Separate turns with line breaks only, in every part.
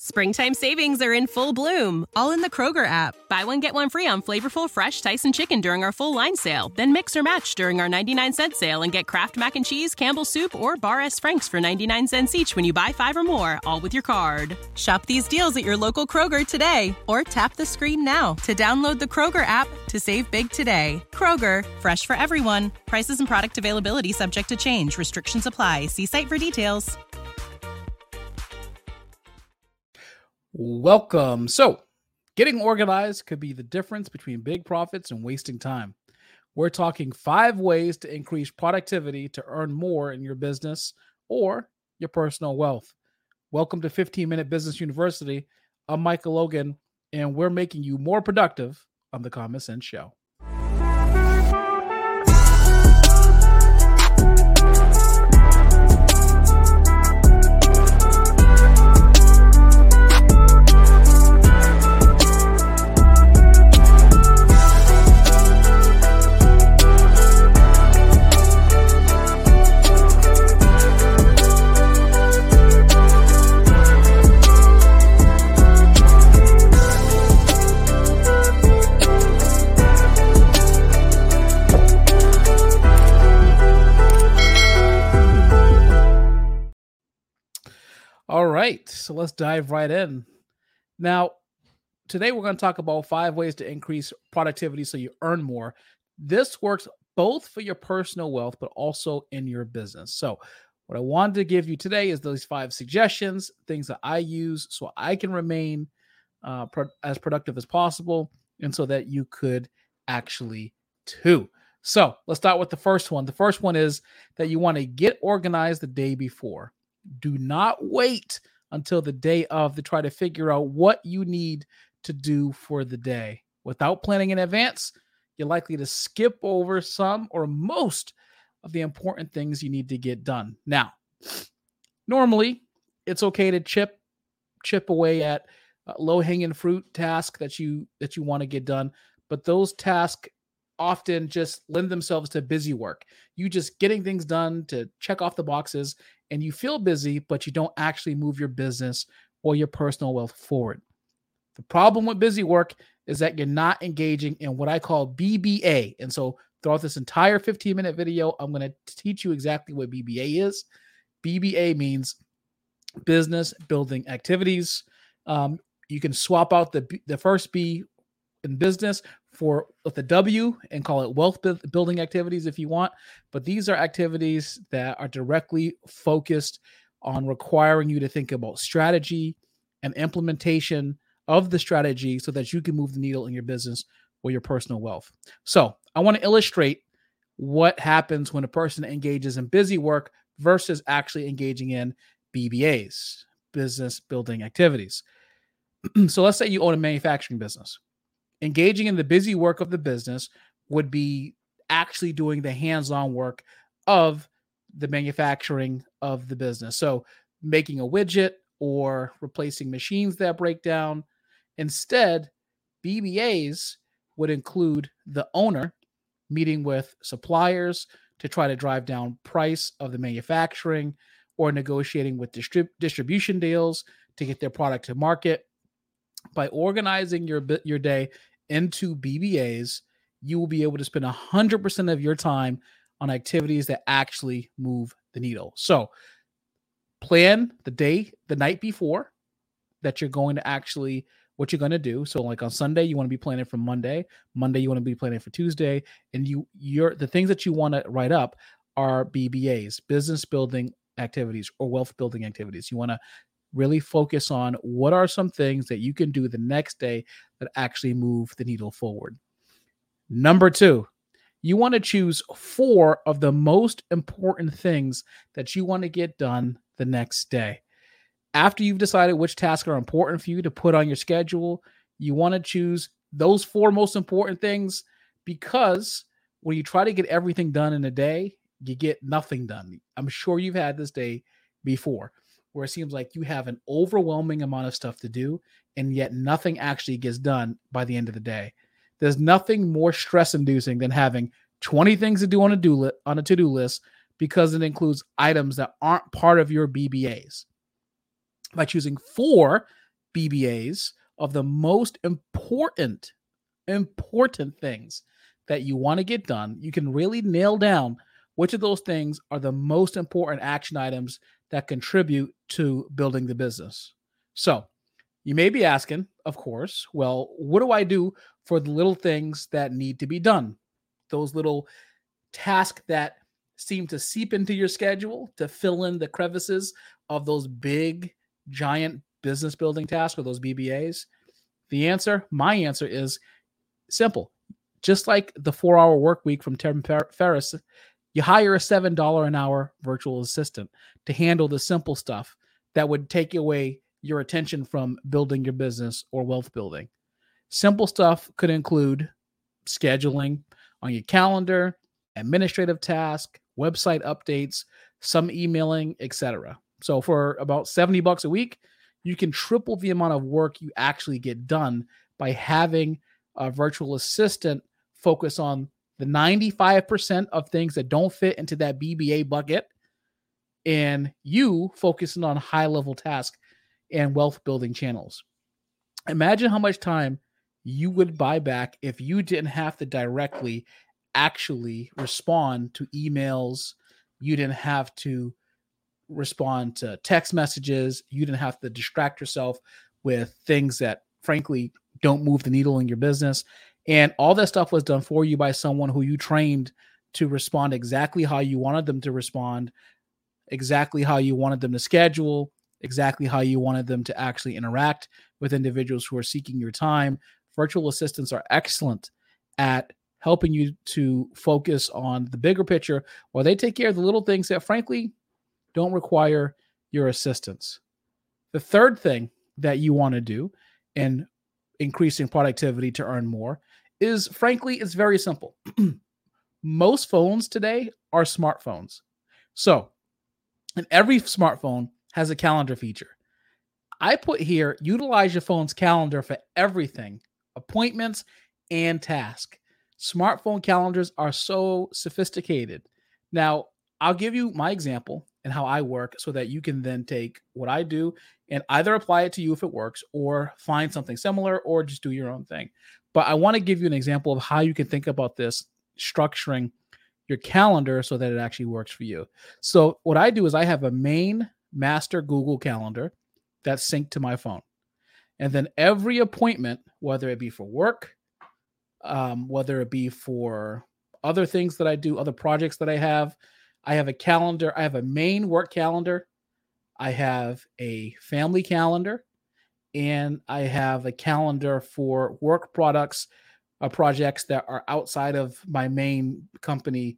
Springtime savings are in full bloom, all in the Kroger app. Buy one, get one free on flavorful fresh Tyson chicken during our full line sale. Then mix or match during our 99-cent sale and get Kraft Mac and Cheese, Campbell's Soup, or Bar S. Frank's for 99 cents each when you buy 5 or more, all with your card. Shop these deals at your local Kroger today, or tap the screen now to download the Kroger app to save big today. Kroger, fresh for everyone. Prices and product availability subject to change. Restrictions apply. See site for details.
Welcome. So, getting organized could be the difference between big profits and wasting time. We're talking 5 ways to increase productivity to earn more in your business or your personal wealth. Welcome to 15-Minute Business University. I'm Michael Logan, and we're making you more productive on the Common Sense Show. All right, so let's dive right in. Now, today we're going to talk about 5 ways to increase productivity so you earn more. This works both for your personal wealth, but also in your business. So what I wanted to give you today is those 5 suggestions, things that I use so I can remain as productive as possible, and so that you could actually too. So let's start with the first one. The first one is that you want to get organized the day before. Do not wait until the day of to try to figure out what you need to do for the day. Without planning in advance, you're likely to skip over some or most of the important things you need to get done. Now, normally it's okay to chip away at low-hanging fruit tasks that you want to get done, but those tasks often just lend themselves to busy work. You just getting things done to check off the boxes, and you feel busy, but you don't actually move your business or your personal wealth forward. The problem with busy work is that you're not engaging in what I call BBA. And so throughout this entire 15-minute video, I'm going to teach you exactly what BBA is. BBA means business building activities. You can swap out the first B in business with a W and call it wealth building activities if you want. But these are activities that are directly focused on requiring you to think about strategy and implementation of the strategy so that you can move the needle in your business or your personal wealth. So I want to illustrate what happens when a person engages in busy work versus actually engaging in BBAs, business building activities. So let's say you own a manufacturing business. Engaging in the busy work of the business would be actually doing the hands-on work of the manufacturing of the business. So making a widget or replacing machines that break down. Instead, BBAs would include the owner meeting with suppliers to try to drive down price of the manufacturing, or negotiating with distribution deals to get their product to market. By organizing your day into BBAs, you will be able to spend 100% of your time on activities that actually move the needle. So plan the night before that you're going to actually, what you're going to do. So like on Sunday, you want to be planning for Monday. Monday, you want to be planning for Tuesday. And the things that you want to write up are BBAs, business building activities or wealth building activities. You want to really focus on what are some things that you can do the next day that actually move the needle forward. Number 2, you want to choose 4 of the most important things that you want to get done the next day. After you've decided which tasks are important for you to put on your schedule, you want to choose those 4 most important things, because when you try to get everything done in a day, you get nothing done. I'm sure you've had this day before, where it seems like you have an overwhelming amount of stuff to do, and yet nothing actually gets done by the end of the day. There's nothing more stress-inducing than having 20 things to do on a to-do list because it includes items that aren't part of your BBAs. By choosing 4 BBAs of the most important things that you want to get done. You can really nail down which of those things are the most important action items that contribute to building the business. So you may be asking, of course, well, what do I do for the little things that need to be done? Those little tasks that seem to seep into your schedule to fill in the crevices of those big, giant business building tasks or those BBAs? My answer is simple. Just like the 4-hour work week from Tim Ferriss, you hire a $7 an hour virtual assistant to handle the simple stuff that would take away your attention from building your business or wealth building. Simple stuff could include scheduling on your calendar, administrative tasks, website updates, some emailing, etc. So for about $70 a week, you can triple the amount of work you actually get done by having a virtual assistant focus on the 95% of things that don't fit into that BBA bucket, and you focusing on high-level tasks and wealth building channels. Imagine how much time you would buy back if you didn't have to directly actually respond to emails. You didn't have to respond to text messages. You didn't have to distract yourself with things that frankly don't move the needle in your business. And all that stuff was done for you by someone who you trained to respond exactly how you wanted them to respond, exactly how you wanted them to schedule, exactly how you wanted them to actually interact with individuals who are seeking your time. Virtual assistants are excellent at helping you to focus on the bigger picture while they take care of the little things that frankly don't require your assistance. The third thing that you want to do in increasing productivity to earn more is, frankly, it's very simple. Most phones today are smartphones. So, and every smartphone has a calendar feature. I put here, utilize your phone's calendar for everything, appointments and tasks. Smartphone calendars are so sophisticated. Now, I'll give you my example and how I work so that you can then take what I do and either apply it to you if it works or find something similar or just do your own thing. But I want to give you an example of how you can think about this, structuring your calendar so that it actually works for you. So what I do is I have a main master Google Calendar that's synced to my phone. And then every appointment, whether it be for work, whether it be for other things that I do, other projects that I have a calendar. I have a main work calendar. I have a family calendar, and I have a calendar for work projects that are outside of my main company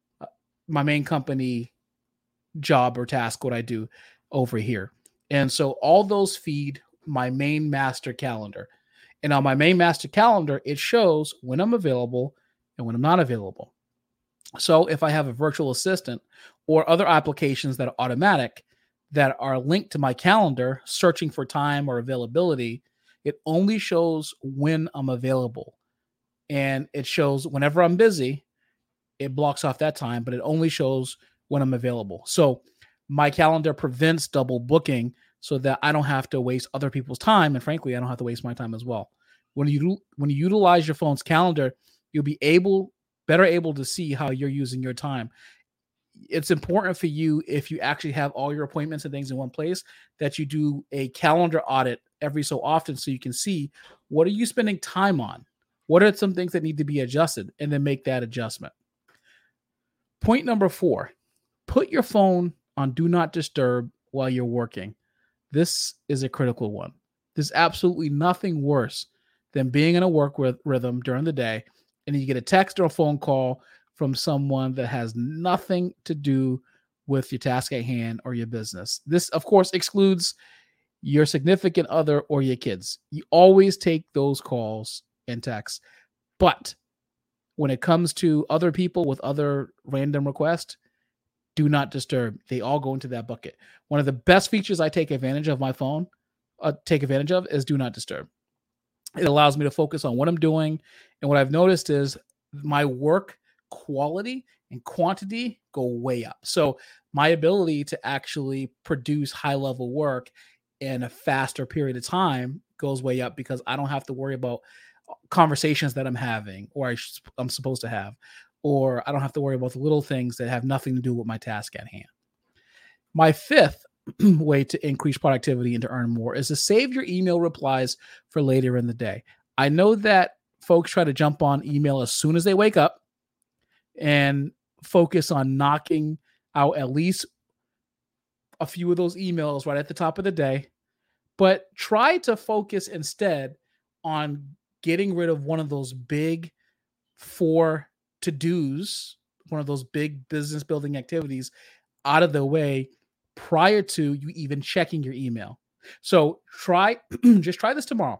job or task, what I do over here. And so all those feed my main master calendar. And on my main master calendar, it shows when I'm available and when I'm not available. So if I have a virtual assistant or other applications that are automatic that are linked to my calendar, searching for time or availability, it only shows when I'm available. And it shows whenever I'm busy, it blocks off that time, but it only shows when I'm available. So my calendar prevents double booking so that I don't have to waste other people's time. And frankly, I don't have to waste my time as well. When you utilize your phone's calendar, you'll be better able to see how you're using your time. It's important for you, if you actually have all your appointments and things in one place, that you do a calendar audit every so often so you can see what are you spending time on? What are some things that need to be adjusted? And then make that adjustment. Point number 4, put your phone on do not disturb while you're working. This is a critical one. There's absolutely nothing worse than being in a work rhythm during the day and you get a text or a phone call from someone that has nothing to do with your task at hand or your business. This, of course, excludes your significant other or your kids. You always take those calls and texts. But when it comes to other people with other random requests, do not disturb. They all go into that bucket. One of the best features I take advantage of my phone, is do not disturb. It allows me to focus on what I'm doing. And what I've noticed is my work quality and quantity go way up. So my ability to actually produce high level work in a faster period of time goes way up because I don't have to worry about conversations that I'm having or I'm supposed to have, or I don't have to worry about the little things that have nothing to do with my task at hand. My fifth way to increase productivity and to earn more is to save your email replies for later in the day. I know that folks try to jump on email as soon as they wake up and focus on knocking out at least a few of those emails right at the top of the day, but try to focus instead on getting rid of one of those big 4 to-dos, one of those big business building activities out of the way prior to you even checking your email. So just try this tomorrow.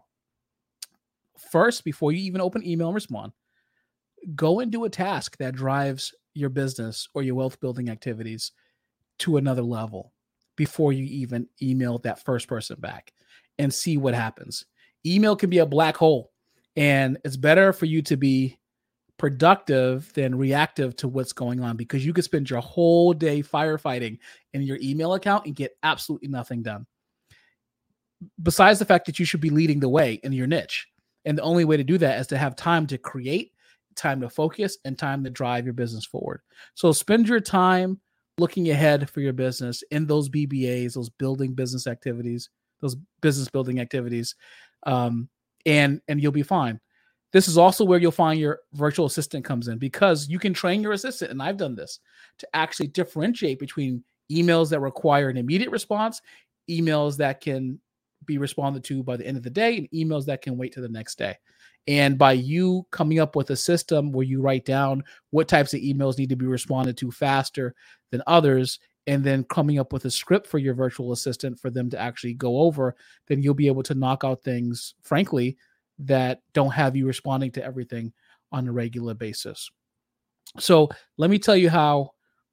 First, before you even open email and respond, go and do a task that drives your business or your wealth building activities to another level before you even email that first person back and see what happens. Email can be a black hole, and it's better for you to be productive than reactive to what's going on, because you could spend your whole day firefighting in your email account and get absolutely nothing done. Besides the fact that you should be leading the way in your niche. And the only way to do that is to have time to create, time to focus, and time to drive your business forward. So spend your time looking ahead for your business in those BBAs, those building business activities, those business building activities, and you'll be fine. This is also where you'll find your virtual assistant comes in, because you can train your assistant, and I've done this, to actually differentiate between emails that require an immediate response, emails that can be responded to by the end of the day, and emails that can wait to the next day. And by you coming up with a system where you write down what types of emails need to be responded to faster than others, and then coming up with a script for your virtual assistant for them to actually go over, then you'll be able to knock out things, frankly, that don't have you responding to everything on a regular basis. So let me tell you how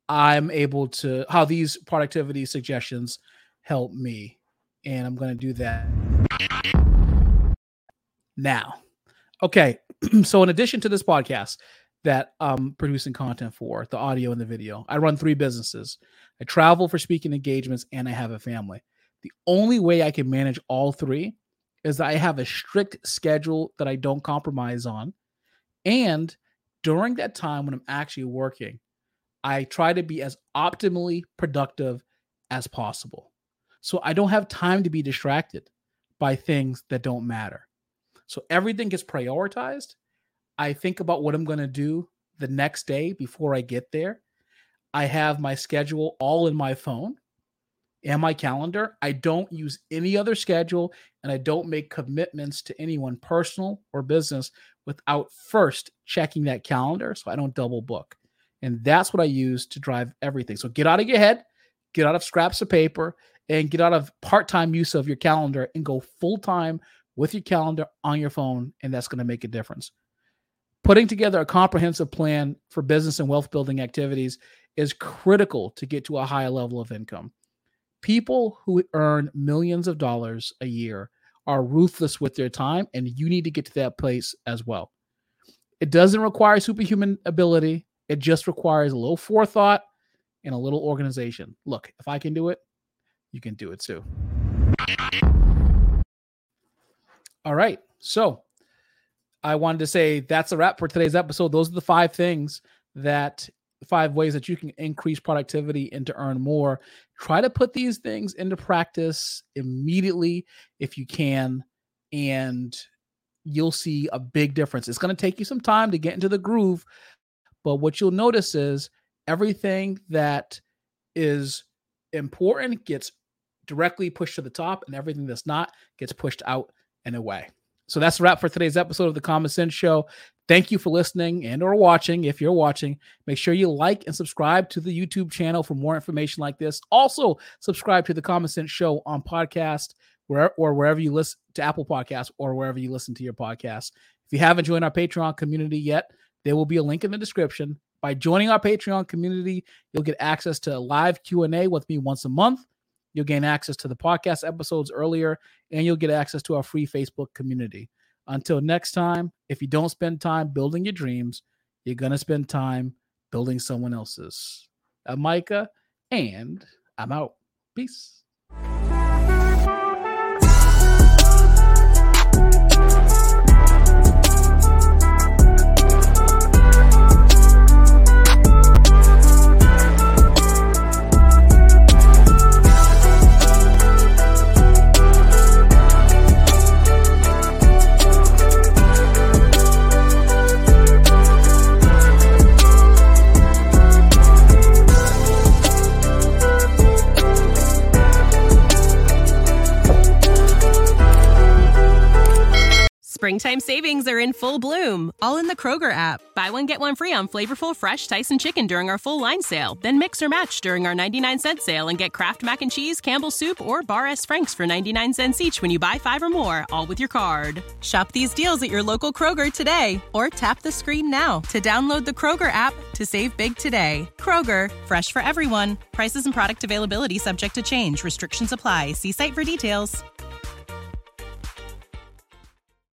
these productivity suggestions help me. And I'm going to do that now. Okay. So in addition to this podcast that I'm producing content for, the audio and the video, I run 3 businesses. I travel for speaking engagements, and I have a family. The only way I can manage all 3 is that I have a strict schedule that I don't compromise on. And during that time when I'm actually working, I try to be as optimally productive as possible. So I don't have time to be distracted by things that don't matter. So everything gets prioritized. I think about what I'm going to do the next day before I get there. I have my schedule all in my phone and my calendar. I don't use any other schedule, and I don't make commitments to anyone, personal or business, without first checking that calendar so I don't double book. And that's what I use to drive everything. So get out of your head, get out of scraps of paper, and get out of part-time use of your calendar and go full-time with your calendar on your phone, and that's going to make a difference. Putting together a comprehensive plan for business and wealth building activities is critical to get to a higher level of income. People who earn millions of dollars a year are ruthless with their time, and you need to get to that place as well. It doesn't require superhuman ability. It just requires a little forethought and a little organization. Look, if I can do it, you can do it too. All right. So I wanted to say that's a wrap for today's episode. Those are the 5 ways that you can increase productivity and to earn more. Try to put these things into practice immediately if you can, and you'll see a big difference. It's going to take you some time to get into the groove, but what you'll notice is everything that is important gets directly pushed to the top, and everything that's not gets pushed out and away. So that's a wrap for today's episode of The Common Sense Show. Thank you for listening and or watching. If you're watching, make sure you like and subscribe to the YouTube channel for more information like this. Also, subscribe to The Common Sense Show on podcast wherever you listen to Apple Podcasts or wherever you listen to your podcasts. If you haven't joined our Patreon community yet, there will be a link in the description. By joining our Patreon community, you'll get access to a live Q&A with me once a month. You'll gain access to the podcast episodes earlier, and you'll get access to our free Facebook community. Until next time, if you don't spend time building your dreams, you're going to spend time building someone else's. I'm Micah, and I'm out. Peace.
Springtime savings are in full bloom, all in the Kroger app. Buy one, get one free on flavorful, fresh Tyson chicken during our full line sale. Then mix or match during our 99-cent sale and get Kraft Mac and Cheese, Campbell's Soup, or Bar S. Frank's for 99 cents each when you buy 5 or more, all with your card. Shop these deals at your local Kroger today, or tap the screen now to download the Kroger app to save big today. Kroger, fresh for everyone. Prices and product availability subject to change. Restrictions apply. See site for details.